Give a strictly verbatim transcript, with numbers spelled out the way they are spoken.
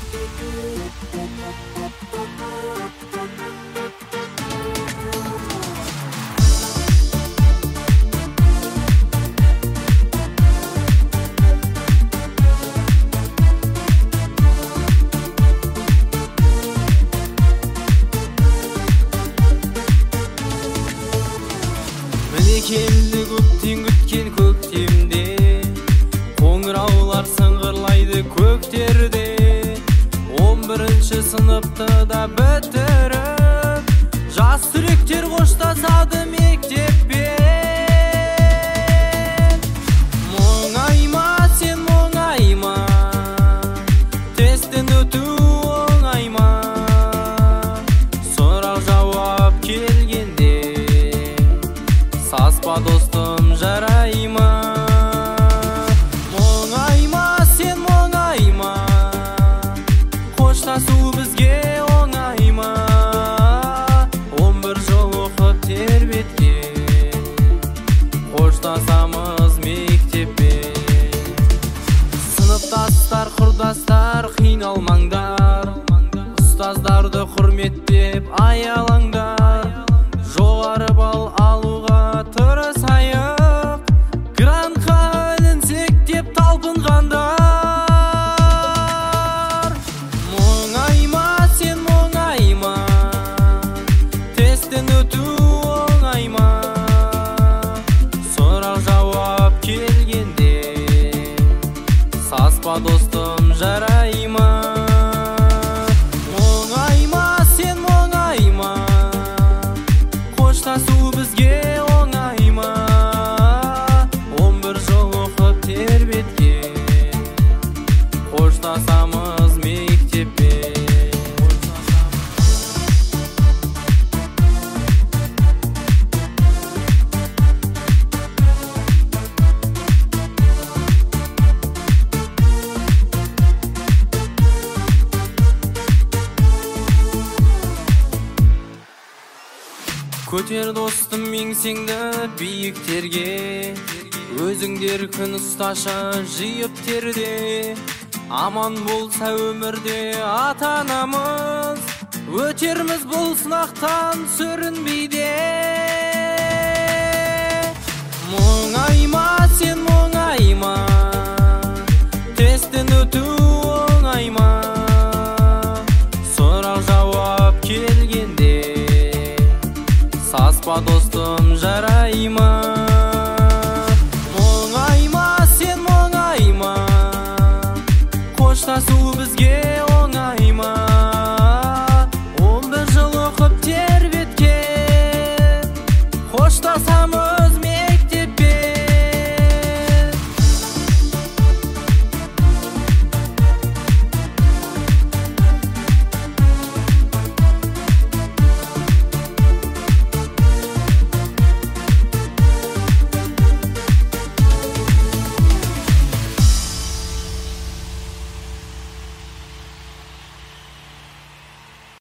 Келді көптен күткен көктемде, қоңыраулар сыңғырлайды көктерде. Он бірінші сыныпты да бітіріп, жас түлектер қоштасады мектеппен. Мұңайма сен мұңайма, тесттен өту оңайма, сұрақ жауап келгенде саспа достым жарайма. Мұңайма сен мұңайма, қоштасу бізге оңайма. Он бір жыл оқып тербеткен, қоштасамыз мектеппен. Сыныптастар, құрдастар, қиналмаңдар, ұстаздарды құрметтеп аялаңдар. Жоғары бал алуға тырысайық, грантқа ілінсек деп талпынғандар. Мұңайма сен мұңайма, тесттен өту оңайма, сұрақ жауап келгенде саспа достым жарайма. Мұңайма сен мұңайма, қоштасу бізге оңайма. Он бір жыл оқып тербеткен, қоштасамыз мектеппен. Көтер достым еңсеңді биіктерге, өзіңдер күн ұсташы жиып терде. Аман болса өмірде ата-анамыз, өтерміз бұл сынақтан сүрінбейде. Мұңайма сен мұңайма, тесттен өту оңайма, сұрақ жауап келгенде саспа достым жарайма. Мұңайма сен мұңайма, қоштасу